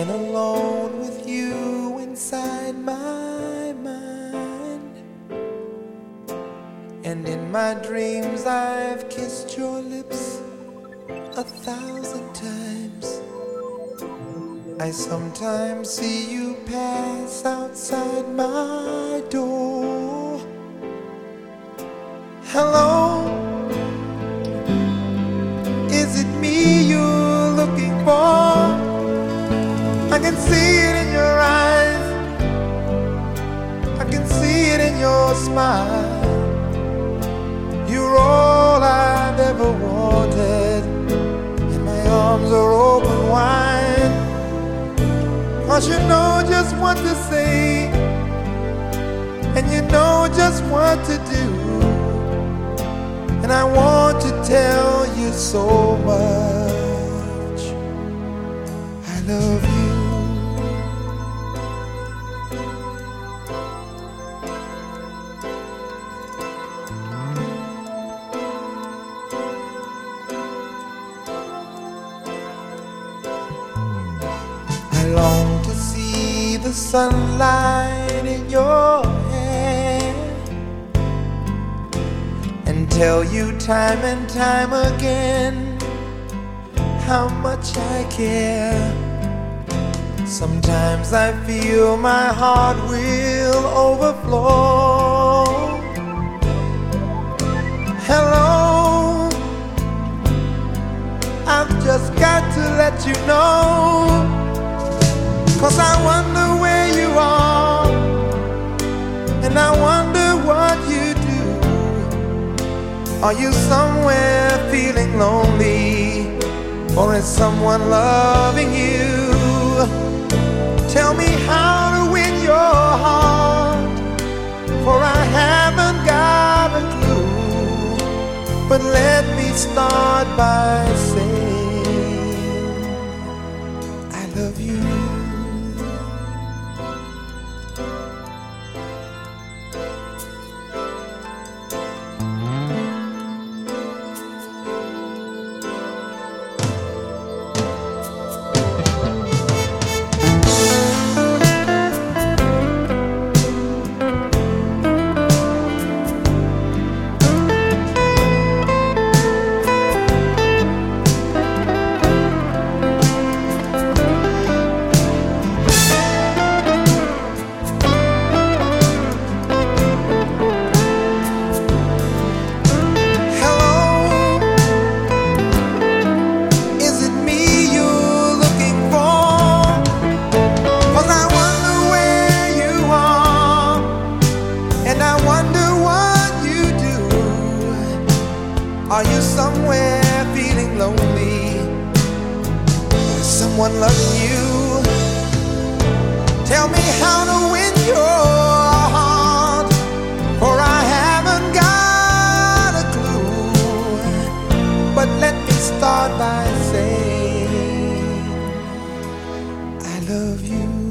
been alone with you inside my mind, and in my dreams I've kissed your lips 1,000 times. I sometimes see you pass outside my door. Hello, is it me you're looking for? I can see it in your eyes, I can see it in your smile. You're all I've ever wanted, and my arms are open wide. 'Cause you know just what to say, and you know just what to do, and I want to tell you so much I love you. I long to see the sunlight in your hair and tell you time and time again how much I care. Sometimes I feel my heart will overflow. Hello, I've just got to let you know, 'cause I wonder where you are, and I wonder what you do. Are you somewhere feeling lonely, or is someone loving you? Tell me how to win your heart, for I haven't got a clue. But let me start by saying I love you. Are you somewhere feeling lonely? Is someone loving you? Tell me how to win your heart, for I haven't got a clue. But let me start by saying I love you.